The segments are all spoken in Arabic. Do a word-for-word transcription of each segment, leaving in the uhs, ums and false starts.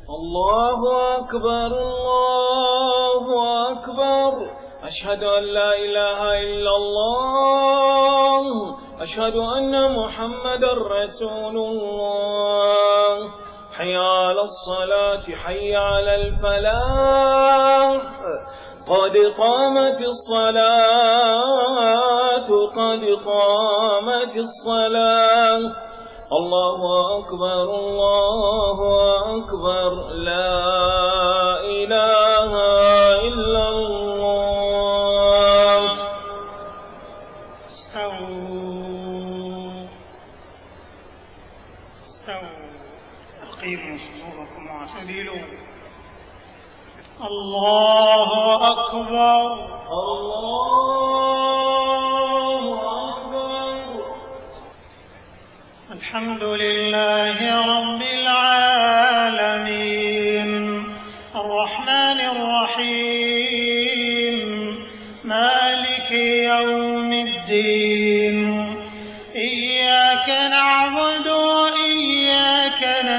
الله أكبر الله أكبر. أشهد أن لا إله إلا الله. أشهد أن محمدا رسول الله. حي على الصلاة حي على الفلاح. قد قامت الصلاة قد قامت الصلاة. الله أكبر الله أكبر. لا إله إلا الله. استووا استووا أقيموا صفوفكم واعتدلوا. الله أكبر الله أكبر. الحمد لله رب العالمين الرحمن الرحيم مالك يوم الدين. إياك نعبد وإياك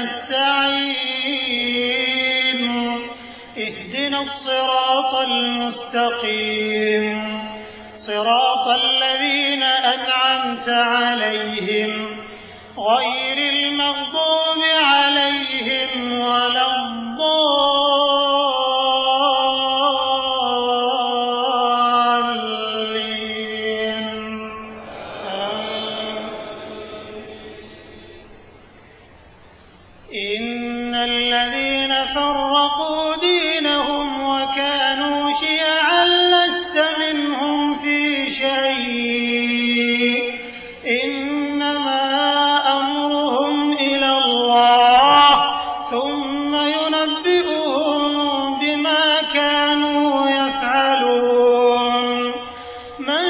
نستعين. اهدنا الصراط المستقيم صراط الذين أنعمت عليهم غير المغضوب عليهم ولا الضالين. إن الذين فرقوا دينهم وكانوا شيعا لست منهم في شيء. إنما أمرهم إلى الله ثم ينبئهم بما كانوا يفعلون. من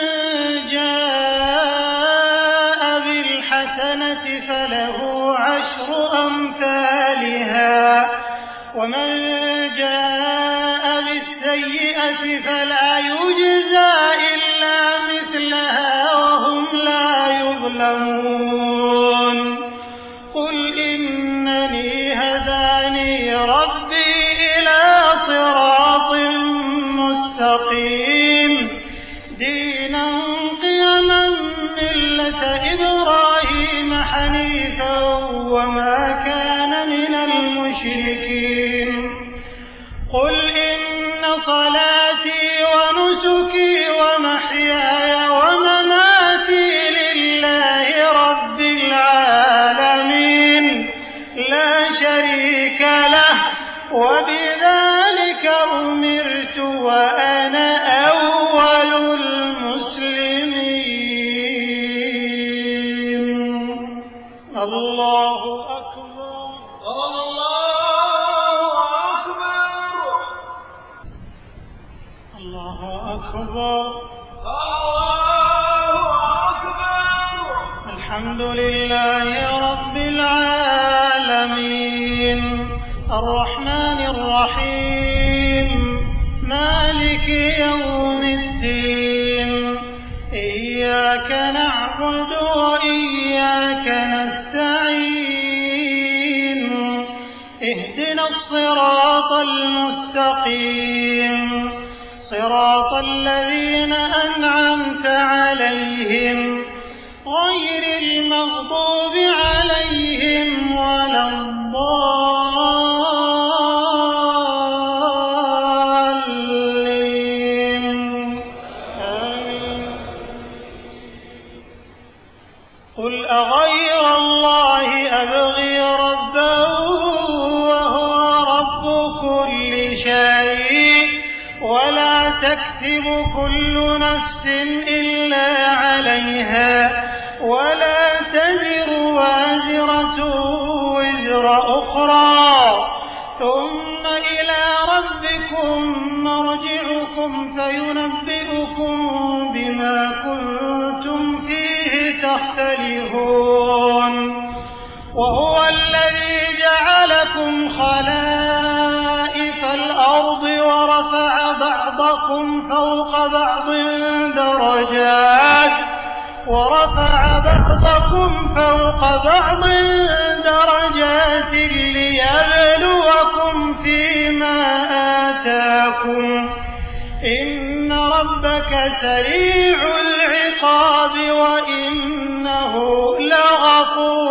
جاء بالحسنة فله عشر أمثالها ومن جاء بالسيئة فلا يجزى إلا مثلها وهم لا يظلمون. قل إنني هداني ربي إلى صراط مستقيم دينا قيما ملة إبراهيم حنيفا وما كان من المشركين. قل إن صلاتي ونسكي ومحياي ومماتي لله رب العالمين لا شريك له وبذلك أمرت وأنا أول المسلمين. الله أكبر الله أكبر الله أكبر الله أكبر. الحمد لله رب العالمين الرحمن الرحيم مالك يوم الدين. إياك نعبد وإياك نستعين. اهدنا الصراط المستقيم صراط الذين أنعمت عليهم غير المغضوب عليهم ولا الضالين. آمين. قل أغير الله أبغي ربا وهو رب كل شيء ولا تكسب كل نفس إلا عليها ولا تزر وازرة وزر أخرى ثم إلى ربكم مرجعكم فينبئكم بما كنتم فيه تختلفون. وهو الذي جعلكم خلائف الأرض ورفع بعضكم فوق بعض درجات ورفع بعضكم فوق بعض درجات ليبلوكم فيما آتاكم إن ربك سريع العقاب وإنه لغفور